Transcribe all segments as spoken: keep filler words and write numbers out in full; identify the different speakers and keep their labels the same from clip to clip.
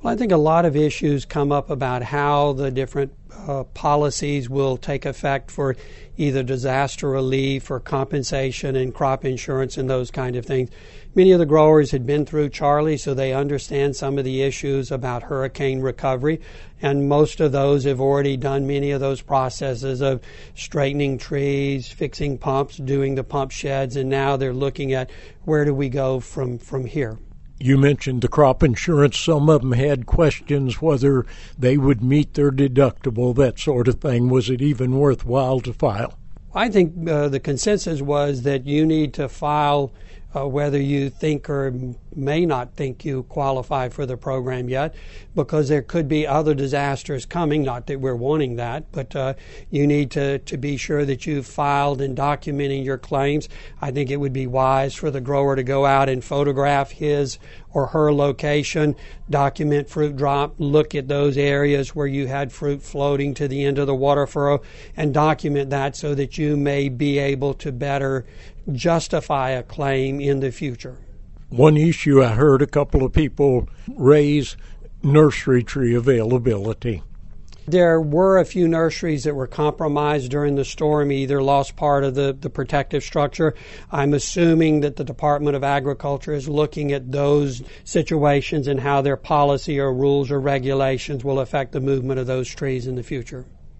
Speaker 1: Well, I think a lot of issues come up about how the different uh, policies will take effect for either disaster relief or compensation and crop insurance and those kind of things. Many of the growers had been through Charley, so they understand some of the issues about hurricane recovery, and most of those have already done many of those processes of straightening trees, fixing pumps, doing the pump sheds, and now they're looking at where do we go from, from here.
Speaker 2: You mentioned the crop insurance. Some of them had questions whether they would meet their deductible, that sort of thing. Was it even worthwhile to file?
Speaker 1: I think uh, the consensus was that you need to file uh, whether you think or may not think you qualify for the program yet, because there could be other disasters coming. Not that we're wanting that, but uh, you need to, to be sure that you've filed and documenting your claims. I think it would be wise for the grower to go out and photograph his or her location, document fruit drop, look at those areas where you had fruit floating to the end of the water furrow, and document that so that you may be able to better justify a claim in the future.
Speaker 2: One issue I heard a couple of people raise, nursery tree availability.
Speaker 1: There were a few nurseries that were compromised during the storm, either lost part of the, the protective structure. I'm assuming that the Department of Agriculture is looking at those situations and how their policy or rules or regulations will affect the movement of those trees in the future.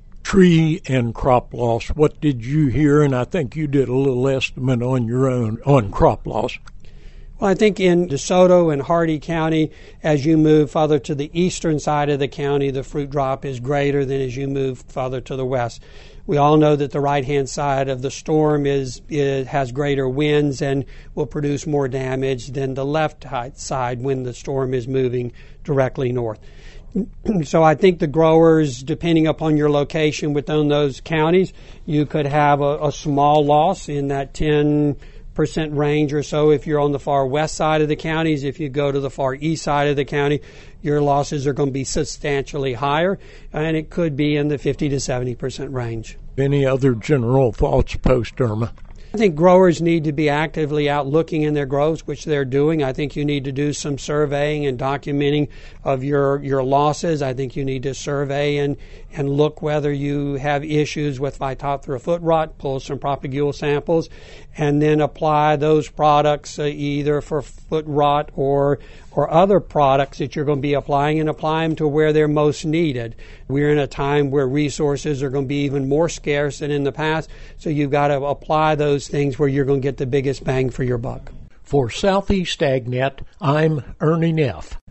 Speaker 2: Tree and crop loss, what did you hear? And I think you did a little estimate on your own on crop loss.
Speaker 1: Well, I think in DeSoto and Hardy County, as you move further to the eastern side of the county, the fruit drop is greater than as you move further to the west. We all know that the right-hand side of the storm is, is has greater winds and will produce more damage than the left side when the storm is moving directly north. So I think the growers, depending upon your location within those counties, you could have a, a small loss in that ten percent range or so if you're on the far west side of the counties. If you go to the far east side of the county, your losses are going to be substantially higher, and it could be in the fifty to seventy percent range.
Speaker 2: Any other general thoughts post-Irma?
Speaker 1: I think growers need to be actively out looking in their groves, which they're doing. I think you need to do some surveying and documenting of your, your losses. I think you need to survey and, and look whether you have issues with Phytophthora foot rot, pull some propagule samples, and then apply those products uh, either for foot rot or or other products that you're going to be applying, and apply them to where they're most needed. We're in a time where resources are going to be even more scarce than in the past, so you've got to apply those things where you're going to get the biggest bang for your buck.
Speaker 2: For Southeast AgNet, I'm Ernie Neff.